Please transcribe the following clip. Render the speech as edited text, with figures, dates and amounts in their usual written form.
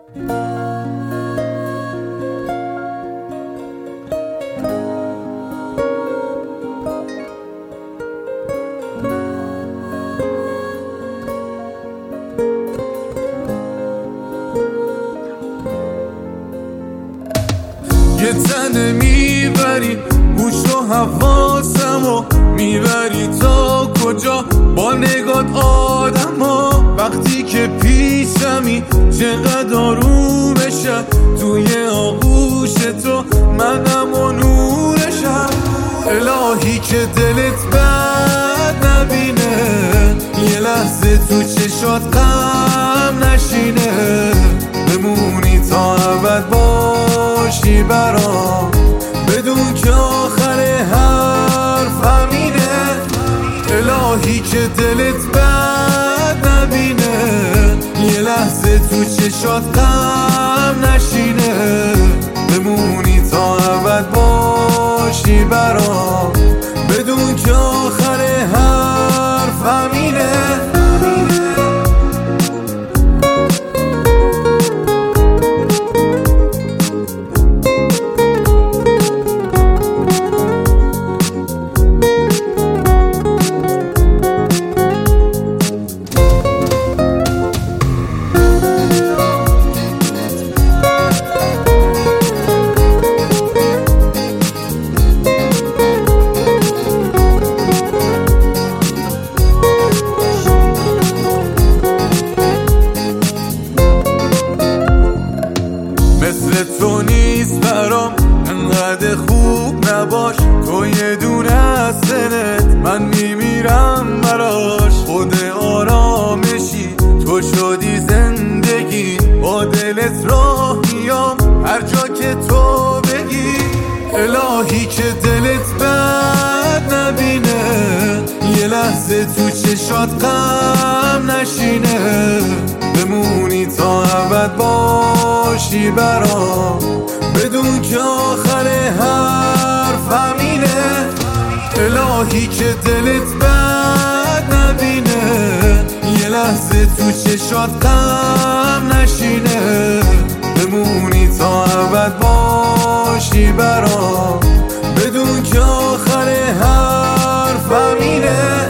یه تنه میبری گوش و حواسمو میبری تا کجا با نگات آدما وقتی که پیشمی چقدر آرومشم توی آغوش تو منم و نورشم الهی که دلت بد نبینه یه لحظه تو چشات غم نشینه بمونی تا ابد باشی برام بدون که آخر حرف همینه الهی که دلت بد نبینه یه لحظه تو چشات غم نشینه بمونی تا ابد باشی برام بدون که آخر حرف همینه مثل تو نیست برام انقدر خوب نباش تو یه دونه از دلت من میمیرم براش خود آرامشی تو شدی زندگی با دلت راه میام هر جا که تو بگی الهی که دلت بد نبینه یه لحظه تو چشات غم نشینه بمونی تا ابد باشی برام بدون که آخر حرف همینه الهی که دلت بد نبینه یه لحظه تو چشات غم نشینه بمونی تا ابد باشی برام بدون که آخر حرف همینه